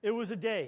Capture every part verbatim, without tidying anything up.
It was a day.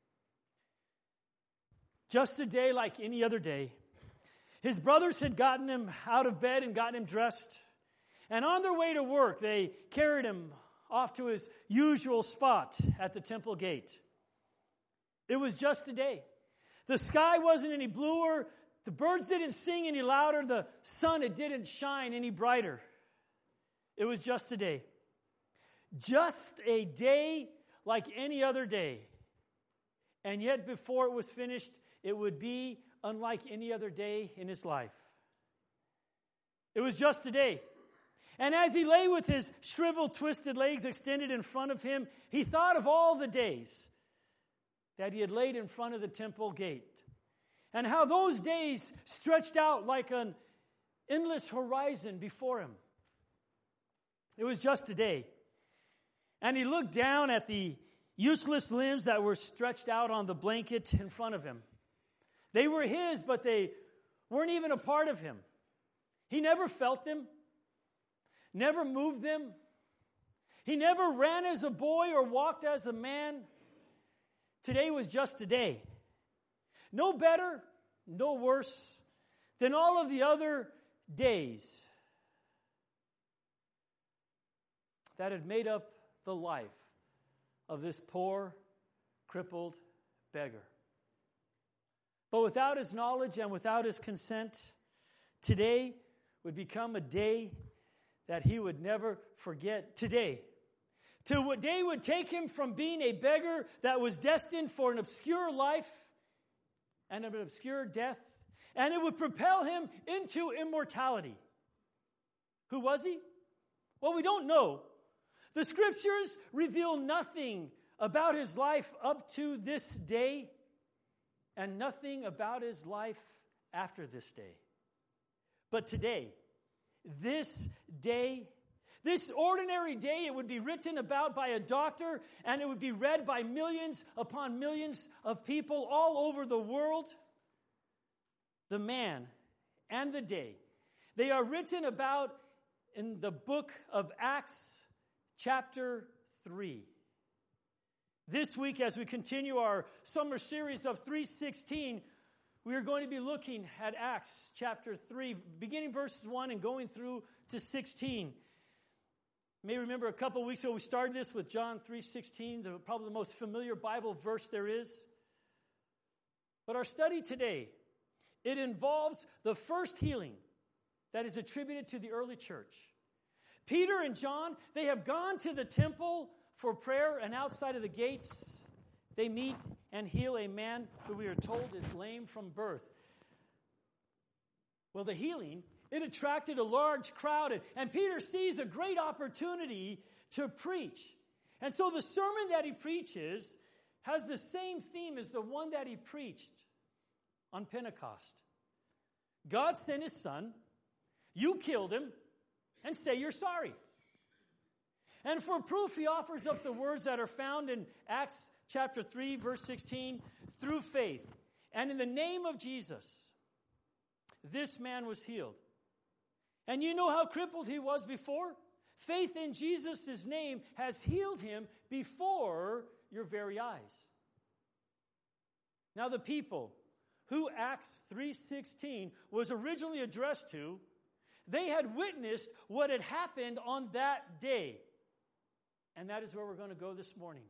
Just a day like any other day. His brothers had gotten him out of bed and gotten him dressed. And on their way to work, they carried him off to his usual spot at the temple gate. It was just a day. The sky wasn't any bluer. The birds didn't sing any louder. The sun, it didn't shine any brighter. It was just a day. Just a day like any other day. And yet before it was finished, it would be unlike any other day in his life. It was just a day. And as he lay with his shriveled, twisted legs extended in front of him, he thought of all the days that he had laid in front of the temple gate, and how those days stretched out like an endless horizon before him. It was just a day. And he looked down at the useless limbs that were stretched out on the blanket in front of him. They were his, but they weren't even a part of him. He never felt them, never moved them. He never ran as a boy or walked as a man. Today was just a day. No better, no worse than all of the other days that had made up the life of this poor, crippled beggar. But without his knowledge and without his consent, today would become a day that he would never forget. Today. Today would take him from being a beggar that was destined for an obscure life and an obscure death, and it would propel him into immortality. Who was he? Well, we don't know. The Scriptures reveal nothing about his life up to this day, and nothing about his life after this day. But today, this day, this ordinary day, it would be written about by a doctor, and it would be read by millions upon millions of people all over the world. The man and the day, they are written about in the book of Acts, chapter three. This week, as we continue our summer series of three sixteen, we are going to be looking at Acts chapter three, beginning verses one and going through to sixteen. You may remember a couple of weeks ago we started this with John three sixteen, the, probably the most familiar Bible verse there is. But our study today, it involves the first healing that is attributed to the early church. Peter and John, they have gone to the temple for prayer, and outside of the gates, they meet and heal a man who we are told is lame from birth. Well, the healing, it attracted a large crowd, and Peter sees a great opportunity to preach. And so the sermon that he preaches has the same theme as the one that he preached on Pentecost. God sent his son, you killed him, and say you're sorry. And for proof, he offers up the words that are found in Acts chapter three, verse sixteen, through faith. And in the name of Jesus, this man was healed. And you know how crippled he was before? Faith in Jesus' name has healed him before your very eyes. Now the people who Acts three sixteen was originally addressed to, they had witnessed what had happened on that day. And that is where we're going to go this morning.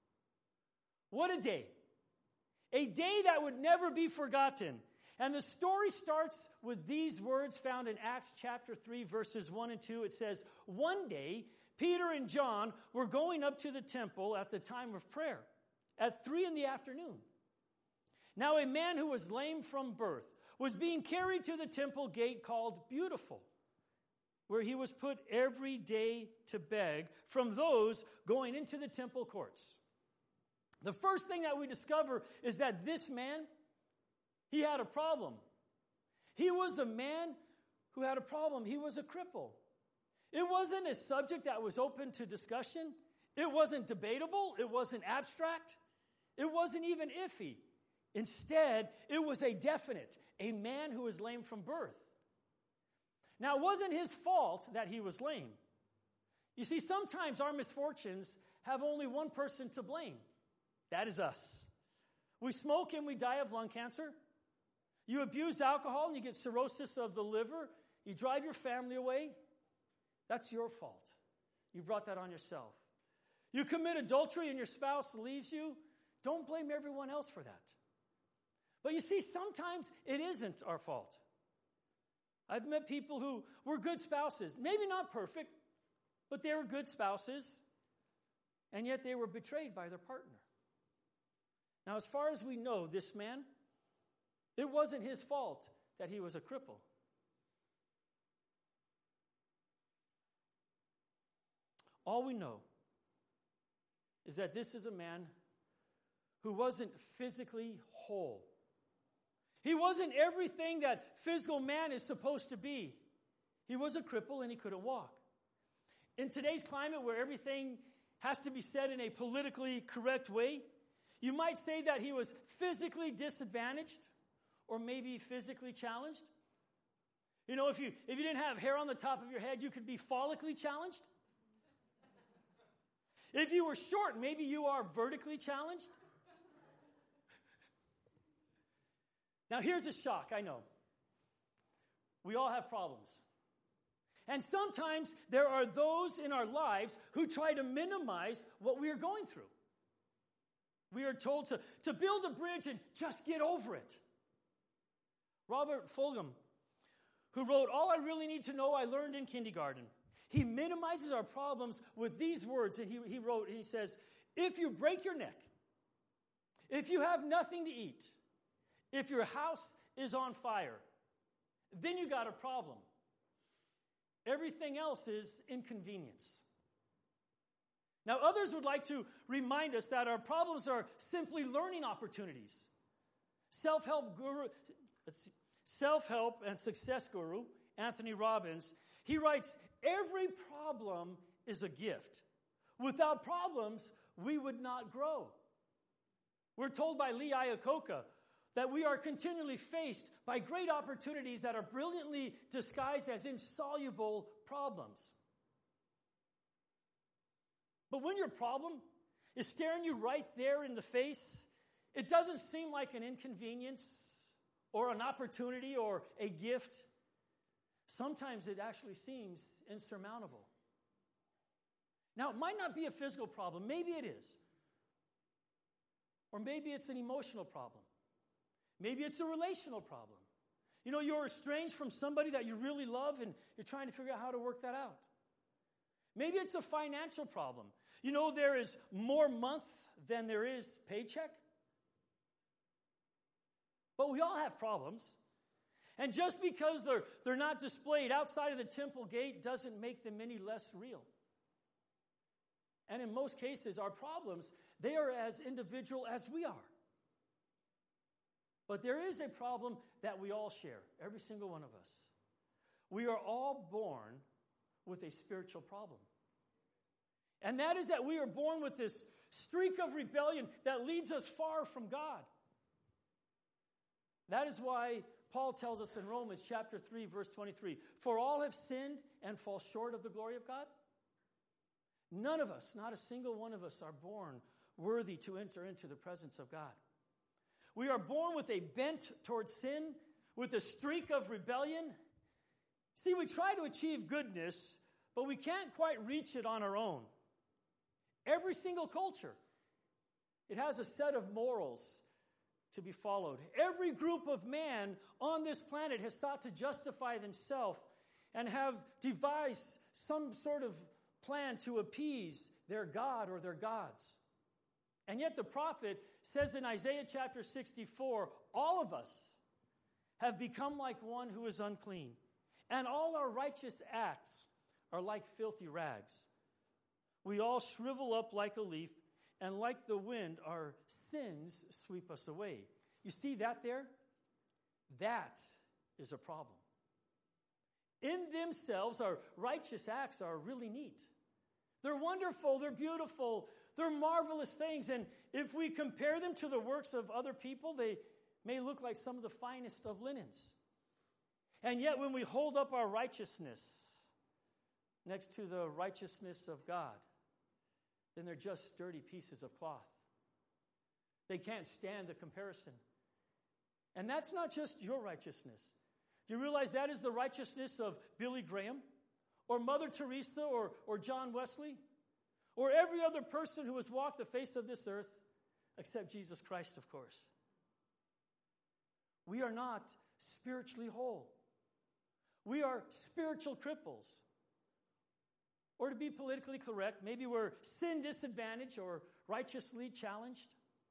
What a day. A day that would never be forgotten. And the story starts with these words found in Acts chapter three, verses one and two. It says, one day, Peter and John were going up to the temple at the time of prayer, at three in the afternoon. Now a man who was lame from birth was being carried to the temple gate called Beautiful, where he was put every day to beg from those going into the temple courts. The first thing that we discover is that this man, he had a problem. He was a man who had a problem. He was a cripple. It wasn't a subject that was open to discussion. It wasn't debatable. It wasn't abstract. It wasn't even iffy. Instead, it was a definite, a man who was lame from birth. Now, it wasn't his fault that he was lame. You see, sometimes our misfortunes have only one person to blame, That is us. We smoke and we die of lung cancer. You abuse alcohol and you get cirrhosis of the liver. You drive your family away. That's your fault. You brought that on yourself. You commit adultery and your spouse leaves you. Don't blame everyone else for that. But you see, sometimes it isn't our fault. I've met people who were good spouses. Maybe not perfect, but they were good spouses. And yet they were betrayed by their partner. Now, as far as we know, this man, it wasn't his fault that he was a cripple. All we know is that this is a man who wasn't physically whole. He wasn't everything that physical man is supposed to be. He was a cripple and he couldn't walk. In today's climate where everything has to be said in a politically correct way, you might say that he was physically disadvantaged or maybe physically challenged. You know, if you if you didn't have hair on the top of your head, you could be follically challenged. If you were short, maybe you are vertically challenged. Now, here's a shock, I know. We all have problems. And sometimes there are those in our lives who try to minimize what we are going through. We are told to, to build a bridge and just get over it. Robert Fulghum, who wrote All I Really Need to Know I Learned in Kindergarten, he minimizes our problems with these words that he, he wrote. And he says, if you break your neck, if you have nothing to eat, if your house is on fire, then you got a problem. Everything else is inconvenience. Now, others would like to remind us that our problems are simply learning opportunities. Self-help guru, let's see, self-help and success guru, Anthony Robbins, he writes, every problem is a gift. Without problems, we would not grow. We're told by Lee Iacocca that we are continually faced by great opportunities that are brilliantly disguised as insoluble problems. But when your problem is staring you right there in the face, it doesn't seem like an inconvenience or an opportunity or a gift. Sometimes it actually seems insurmountable. Now, it might not be a physical problem. Maybe it is. Or maybe it's an emotional problem. Maybe it's a relational problem. You know, you're estranged from somebody that you really love and you're trying to figure out how to work that out. Maybe it's a financial problem. You know, there is more month than there is paycheck. But we all have problems. And just because they're, they're not displayed outside of the temple gate doesn't make them any less real. And in most cases, our problems, they are as individual as we are. But there is a problem that we all share, every single one of us. We are all born with a spiritual problem. And that is that we are born with this streak of rebellion that leads us far from God. That is why Paul tells us in Romans chapter three, verse twenty-three, for all have sinned and fall short of the glory of God. None of us, not a single one of us, are born worthy to enter into the presence of God. We are born with a bent towards sin, with a streak of rebellion. See, we try to achieve goodness, but we can't quite reach it on our own. Every single culture, it has a set of morals to be followed. Every group of man on this planet has sought to justify themselves and have devised some sort of plan to appease their god or their gods. And yet the prophet says in Isaiah chapter sixty-four, all of us have become like one who is unclean, and all our righteous acts are like filthy rags. We all shrivel up like a leaf, and like the wind, our sins sweep us away. You see that there? That is a problem. In themselves, our righteous acts are really neat. They're wonderful, they're beautiful, they're marvelous things. And if we compare them to the works of other people, they may look like some of the finest of linens. And yet when we hold up our righteousness next to the righteousness of God, then they're just sturdy pieces of cloth. They can't stand the comparison. And that's not just your righteousness. Do you realize that is the righteousness of Billy Graham or Mother Teresa or, or John Wesley or every other person who has walked the face of this earth except Jesus Christ, of course? We are not spiritually whole. We are spiritual cripples. Or to be politically correct, maybe we're sin disadvantaged or righteously challenged.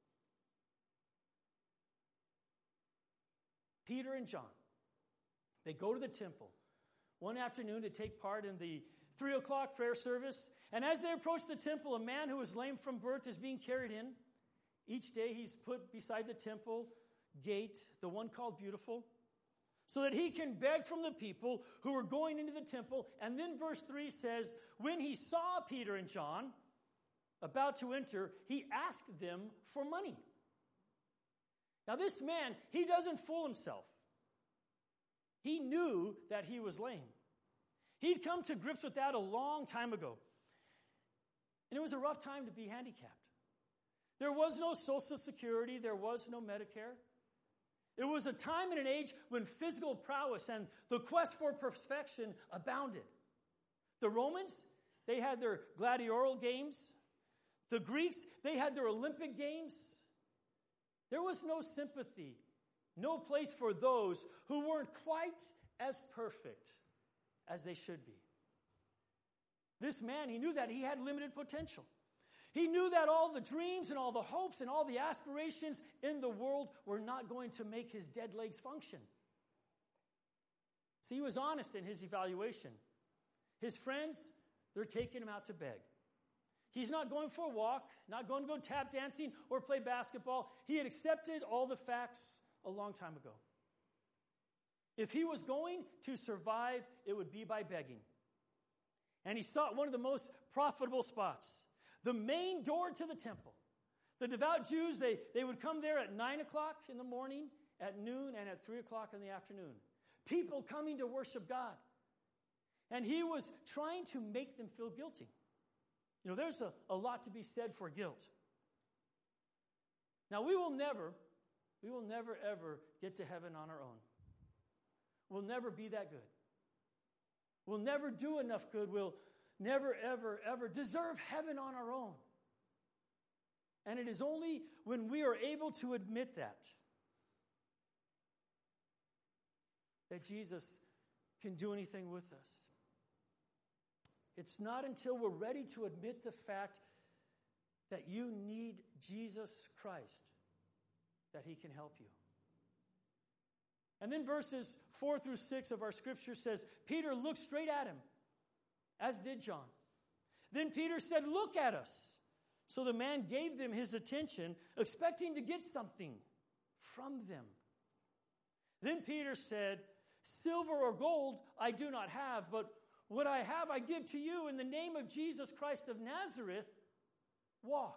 Peter and John, they go to the temple one afternoon to take part in the three o'clock prayer service. And as they approach the temple, a man who is lame from birth is being carried in. Each day he's put beside the temple gate, the one called Beautiful, so that he can beg from the people who are going into the temple. And then verse three says, when he saw Peter and John about to enter, he asked them for money. Now this man, he doesn't fool himself. He knew that he was lame. He'd come to grips with that a long time ago. And it was a rough time to be handicapped. There was no Social Security. There was no Medicare. It was a time and an age when physical prowess and the quest for perfection abounded. The Romans, they had their gladiatorial games. The Greeks, they had their Olympic games. There was no sympathy, no place for those who weren't quite as perfect as they should be. This man, he knew that he had limited potential. He knew that all the dreams and all the hopes and all the aspirations in the world were not going to make his dead legs function. See, he was honest in his evaluation. His friends, they're taking him out to beg. He's not going for a walk, not going to go tap dancing or play basketball. He had accepted all the facts a long time ago. If he was going to survive, it would be by begging. And he sought one of the most profitable spots, the main door to the temple. The devout Jews, they, they would come there at nine o'clock in the morning, at noon, and at three o'clock in the afternoon. People coming to worship God. And he was trying to make them feel guilty. You know, there's a, a lot to be said for guilt. Now, we will never, we will never, ever get to heaven on our own. We'll never be that good. We'll never do enough good. We'll never, ever, ever deserve heaven on our own. And it is only when we are able to admit that, that Jesus can do anything with us. It's not until we're ready to admit the fact that you need Jesus Christ that he can help you. And then verses four through six of our scripture says, Peter looked straight at him, as did John. Then Peter said, "Look at us." So the man gave them his attention, expecting to get something from them. Then Peter said, "Silver or gold I do not have, but what I have I give to you. In the name of Jesus Christ of Nazareth, walk."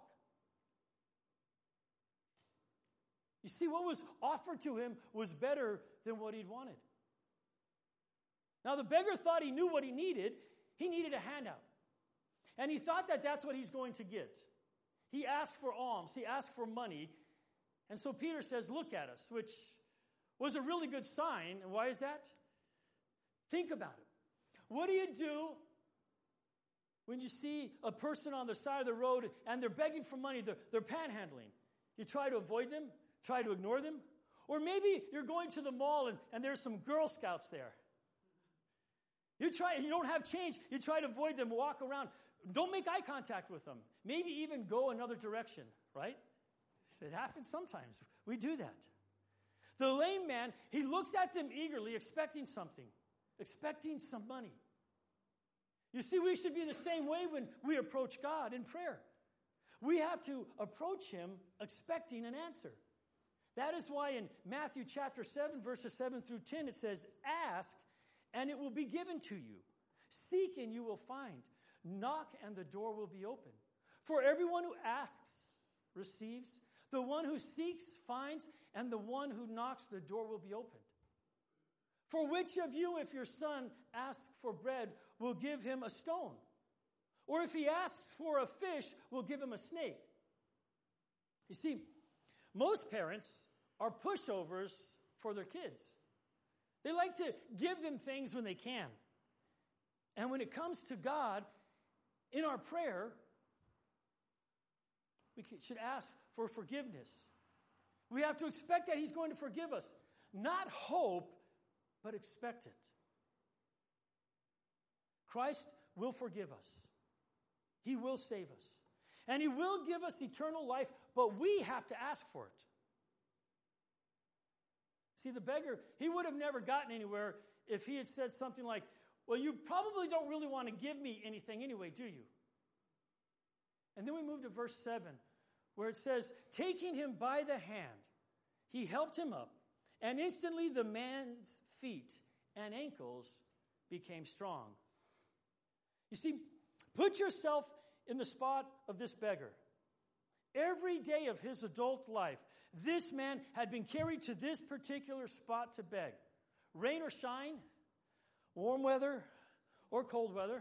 You see, what was offered to him was better than what he'd wanted. Now, the beggar thought he knew what he needed. He needed a handout. And he thought that that's what he's going to get. He asked for alms. He asked for money. And so Peter says, "Look at us," which was a really good sign. And why is that? Think about it. What do you do when you see a person on the side of the road and they're begging for money, they're, they're panhandling? You try to avoid them, try to ignore them? Or maybe you're going to the mall and, and there's some Girl Scouts there. You try, you don't have change, you try to avoid them, walk around. Don't make eye contact with them. Maybe even go another direction, right? It happens sometimes. We do that. The lame man, he looks at them eagerly, expecting something. Expecting some money. You see, we should be the same way when we approach God in prayer. We have to approach him expecting an answer. That is why in Matthew chapter seven, verses seven through ten, it says, "Ask, and it will be given to you. Seek, and you will find. Knock, and the door will be open. For everyone who asks receives. The one who seeks finds, and the one who knocks, the door will be opened. For which of you, if your son asks for bread, will give him a stone? Or if he asks for a fish, will give him a snake?" You see, Most parents are pushovers for their kids. They like to give them things when they can. And when it comes to God, in our prayer, we should ask for forgiveness. We have to expect that He's going to forgive us. Not hope, but expect it. Christ will forgive us. He will save us. And He will give us eternal life, but we have to ask for it. See, the beggar, he would have never gotten anywhere if he had said something like, well, you probably don't really want to give me anything anyway, do you? And then we move to verse seven, where it says, taking him by the hand, he helped him up, and instantly the man's feet and ankles became strong. You see, put yourself in the spot of this beggar. Every day of his adult life, this man had been carried to this particular spot to beg. Rain or shine, warm weather or cold weather.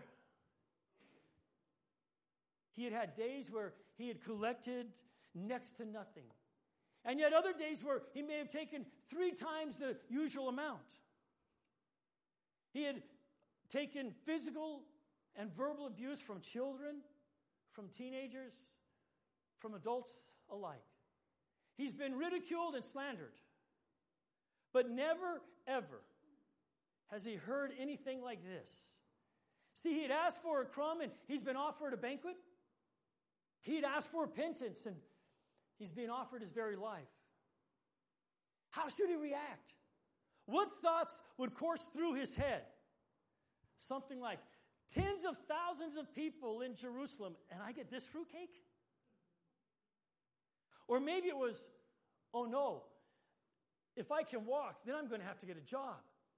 He had had days where he had collected next to nothing. And yet other days where he may have taken three times the usual amount. He had taken physical and verbal abuse from children, from teenagers, from adults alike. He's been ridiculed and slandered. But never, ever has he heard anything like this. See, he had asked for a crumb and he's been offered a banquet. He had asked for repentance and he's being offered his very life. How should he react? What thoughts would course through his head? Something like, tens of thousands of people in Jerusalem, and I get this fruitcake? Or maybe it was, oh no, if I can walk, then I'm going to have to get a job.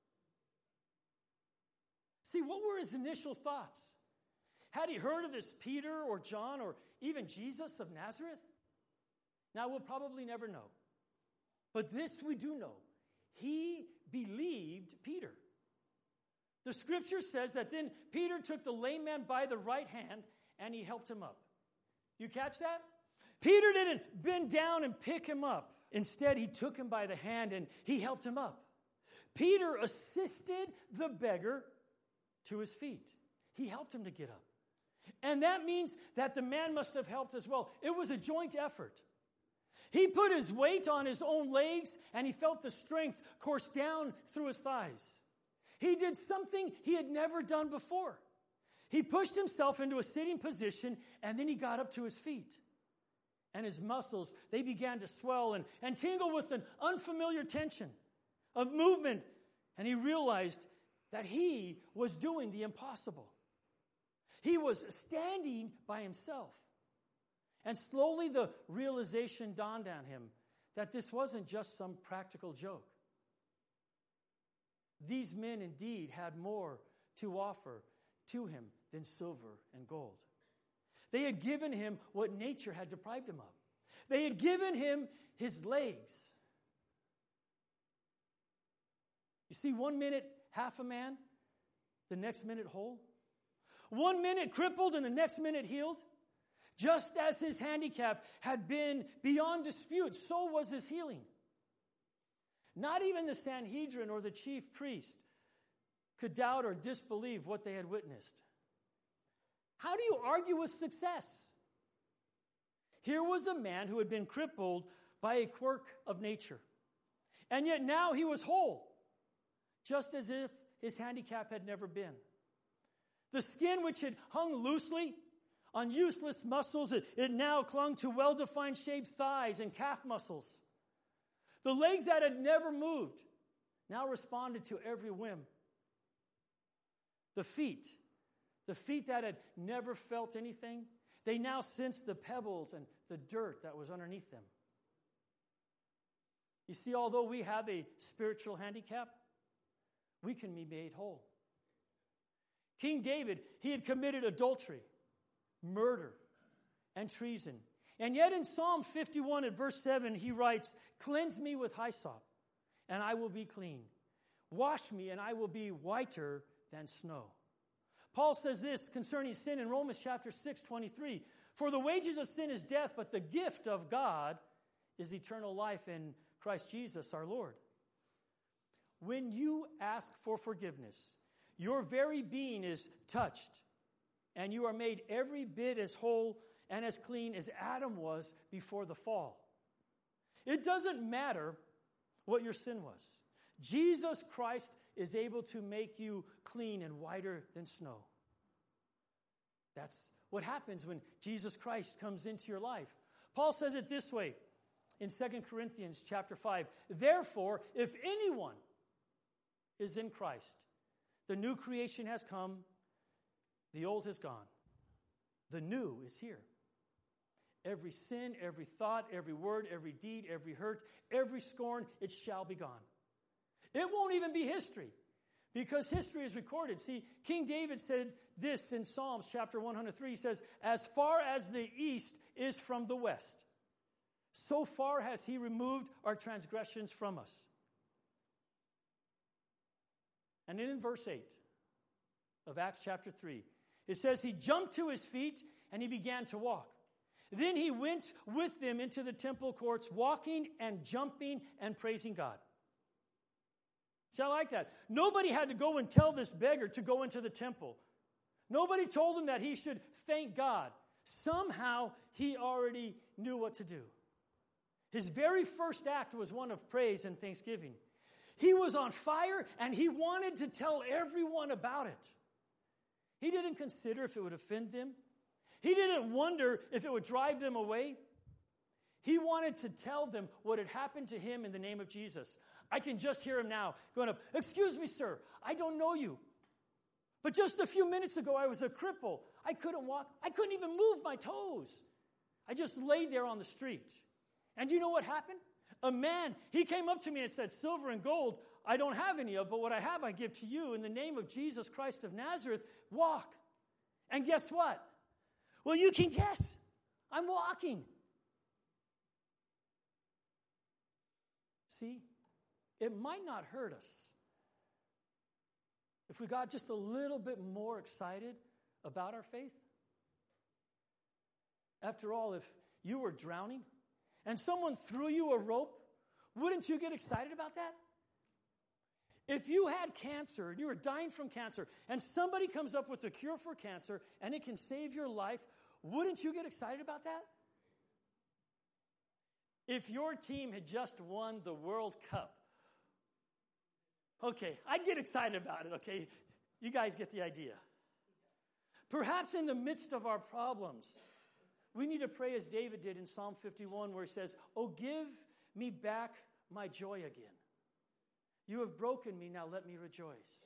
See, what were his initial thoughts? Had he heard of this Peter or John or even Jesus of Nazareth? Now, we'll probably never know. But this we do know. He believed Peter. The scripture says that then Peter took the lame man by the right hand and he helped him up. You catch that? Peter didn't bend down and pick him up. Instead, he took him by the hand and he helped him up. Peter assisted the beggar to his feet. He helped him to get up. And that means that the man must have helped as well. It was a joint effort. He put his weight on his own legs and he felt the strength course down through his thighs. He did something he had never done before. He pushed himself into a sitting position and then he got up to his feet. And his muscles, they began to swell and, and tingle with an unfamiliar tension of movement. And he realized that he was doing the impossible. He was standing by himself. And slowly the realization dawned on him that this wasn't just some practical joke. These men indeed had more to offer to him than silver and gold. They had given him what nature had deprived him of. They had given him his legs. You see, one minute half a man, the next minute whole. One minute crippled and the next minute healed. Just as his handicap had been beyond dispute, so was his healing. Not even the Sanhedrin or the chief priest could doubt or disbelieve what they had witnessed. How do you argue with success? Here was a man who had been crippled by a quirk of nature. And yet now he was whole, just as if his handicap had never been. The skin which had hung loosely on useless muscles, it, it now clung to well-defined shaped thighs and calf muscles. The legs that had never moved now responded to every whim. The feet, the feet that had never felt anything, they now sensed the pebbles and the dirt that was underneath them. You see, although we have a spiritual handicap, we can be made whole. King David, he had committed adultery, murder, and treason. And yet in Psalm fifty-one at verse seven, he writes, "Cleanse me with hyssop, and I will be clean. Wash me, and I will be whiter than snow." Paul says this concerning sin in Romans chapter six, twenty-three. "For the wages of sin is death, but the gift of God is eternal life in Christ Jesus our Lord. When you ask for forgiveness, your very being is touched, and you are made every bit as whole and as clean as Adam was before the fall. It doesn't matter what your sin was. Jesus Christ is able to make you clean and whiter than snow. That's what happens when Jesus Christ comes into your life. Paul says it this way in Second Corinthians chapter five. Therefore, if anyone is in Christ, the new creation has come, the old has gone. The new is here. Every sin, every thought, every word, every deed, every hurt, every scorn, it shall be gone. It won't even be history, because history is recorded. See, King David said this in Psalms chapter one hundred three. He says, as far as the east is from the west, so far has he removed our transgressions from us. And then in verse eight of Acts chapter three, it says he jumped to his feet and he began to walk. Then he went with them into the temple courts, walking and jumping and praising God. See, I like that. Nobody had to go and tell this beggar to go into the temple. Nobody told him that he should thank God. Somehow he already knew what to do. His very first act was one of praise and thanksgiving. He was on fire and he wanted to tell everyone about it. He didn't consider if it would offend them. He didn't wonder if it would drive them away. He wanted to tell them what had happened to him in the name of Jesus. I can just hear him now going up, excuse me, sir, I don't know you. But just a few minutes ago, I was a cripple. I couldn't walk. I couldn't even move my toes. I just laid there on the street. And you know what happened? A man, he came up to me and said, silver and gold, I don't have any of, but what I have I give to you. In the name of Jesus Christ of Nazareth, walk. And guess what? Well, you can guess. I'm walking. See, it might not hurt us if we got just a little bit more excited about our faith. After all, if you were drowning and someone threw you a rope, wouldn't you get excited about that? If you had cancer and you were dying from cancer and somebody comes up with a cure for cancer and it can save your life, wouldn't you get excited about that? If your team had just won the World Cup, okay, I'd get excited about it, okay? You guys get the idea. Perhaps in the midst of our problems, we need to pray as David did in Psalm fifty-one, where he says, oh, give me back my joy again. You have broken me, now let me rejoice.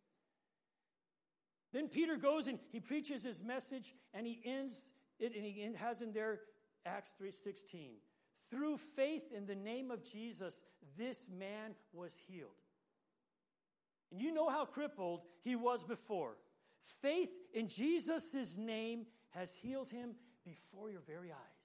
Then Peter goes and he preaches his message, and he ends it, and he has in there Acts three sixteen. Through faith in the name of Jesus, this man was healed. And you know how crippled he was before. Faith in Jesus' name has healed him before your very eyes.